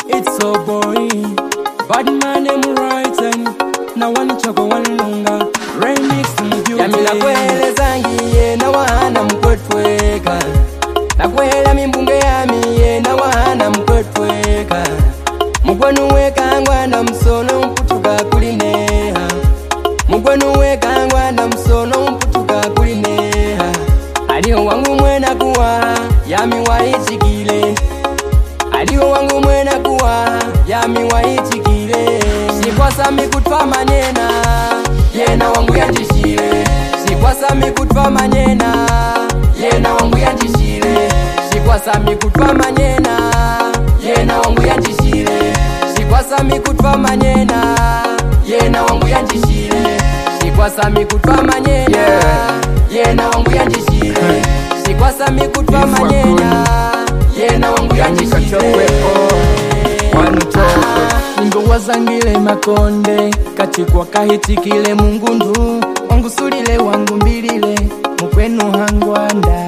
It's so boy. Bad man them right and na one choko one longer. Remix mjuu. Yamila kwele zangi ye na wana mkwetweka. Na kwele mimbunge yami ye na wana mkwetweka. Mugwenu weka ngwana msono mputuka kulineha. Mugwenu weka ngwana msono mputuka kulineha. Aliyo wangu mwena kuwa yami waichikile. Aliyo wangu mwena kuwa yami waichikile. Sikwasa mikutwa manena yena wangu yanjishile. Sikwasa mikutwa manena yena wangu yanjishile. Sikwasa mikutwa manena yena wangu yanjishile. Sikwasa mikutwa manena yena wangu yanjishile. Sikwasa mikutwa manena yena wangu yanjishile. Sikwasa mikutwa manena yena wangu yanjishile. Ingo wazangile makonde kachikwa kahitikile mungundu wangu sulile wangu mbilile mukwenu hangwanda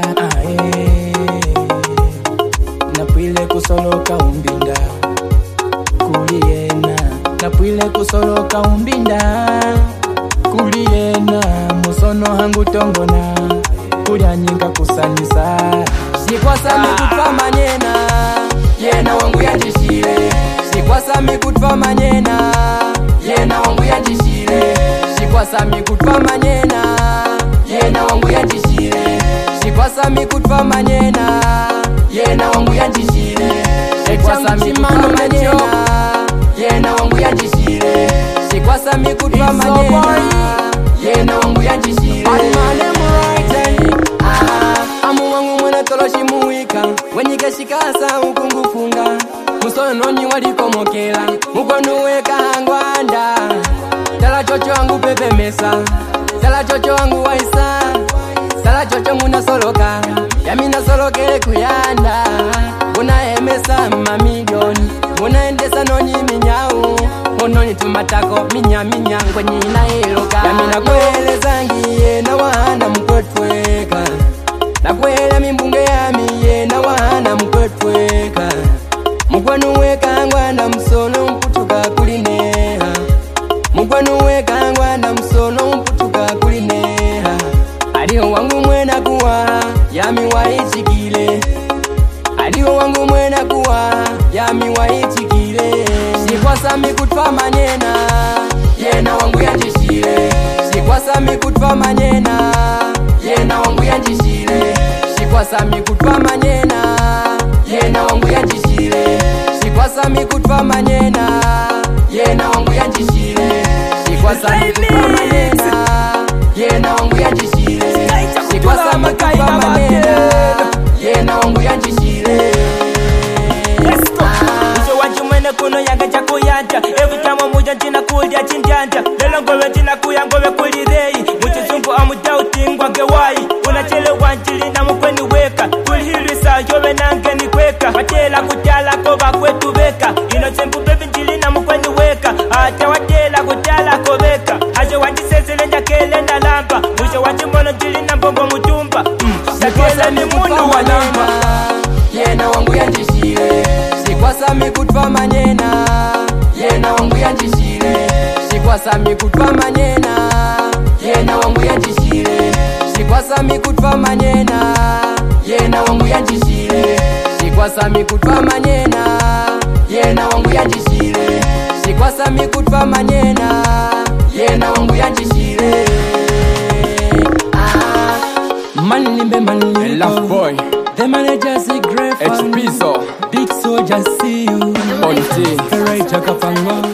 napwile kusoloka umbinda kuliena napwile kusoloka umbinda kuliena musono hangu tongona kulyanyinga kusanisa. Sikwasa mikutwa manena yena wangu yanjishile. Sikwasa mikutwa manena yena wangu yanjishile. Sikwasa mikutwa manena yena wangu yanjishile. Sikwasa mikutwa manena yena wangu yanjishile. Sikwasa mikutwa manena yena wangu yanjishile. Sikwasa mikutwa manena yena wangu yanjishile. Amu wangu mwena toloshi muwika wenyike shikasa ukungufunga. Musono ni walikomokela mukwenu weka ngwanda. Tala chocho wangu pepe mesa. Tala chocho wangu waisa. Tala chocho muna soloka yamina solokele kuyanda. Muna emesa mamilioni. Muna endesa nonyi minyao. Mononi tumatako minya ngwenye ina iloka. Yamina kwele zangi ye na wana mkwetweka. Na kwele mimbunge yami ye na wana mkwetweka. Mugwenu weka ngwana msono mputuka kulineha. Mugwenu weka ngwana msono mputuka kulineha. Aliyo wangu mwena kuwa yami waichikile. Aliyo wangu mwena kuwa yami waichikile. Sikwasa mikutwa manena yena wangu yanjishile. Sikwasa mikutwa manena yena wangu yanjishile. Sikwasa mikutwa manena yena wangu yanjishile. Sikwasa mikutwa manena yena wangu yanjishile. Sikwasa mikutwa manena yena wangu yanjishile. Sikwasa mikutwa manena yena wangu yanjishile. Uso wanju mwene kuno yanga chako yanja. Every time amuja ntina kulia chinjanja. Lelo ngowe ntina kuya ngowe kulirei. Muchizumbu amudauti ngwange wai. Unachelewa njili na mukweni weka. Kulihilisa yowe nange ni kweka. Watela kutala koba kwetu beka. Inozembu bebi njili na mukweni weka. Ata watela kutala kobeka. Aje wajisezele njakele na lamba. Mwisho wajimono njili na mbombo mutumba. Sakele ni mundu wa lamba. Yena wangu yanjishile. Sikwasa mikutwa manena yena wangu yanjishile. Sikwasa mikutwa manena yena wangu yanjishile. Sikwasa mikutwa manena yena wangu yanjishile. Sikwasa mikutwa manena yena wangu yanjishile. Sikwasa mikutwa manena yena wangu yanjishile. Manlimbe Love boy. The manager's a great fan. HP so Big soldier see you. On the team. Right, Chaka Pango.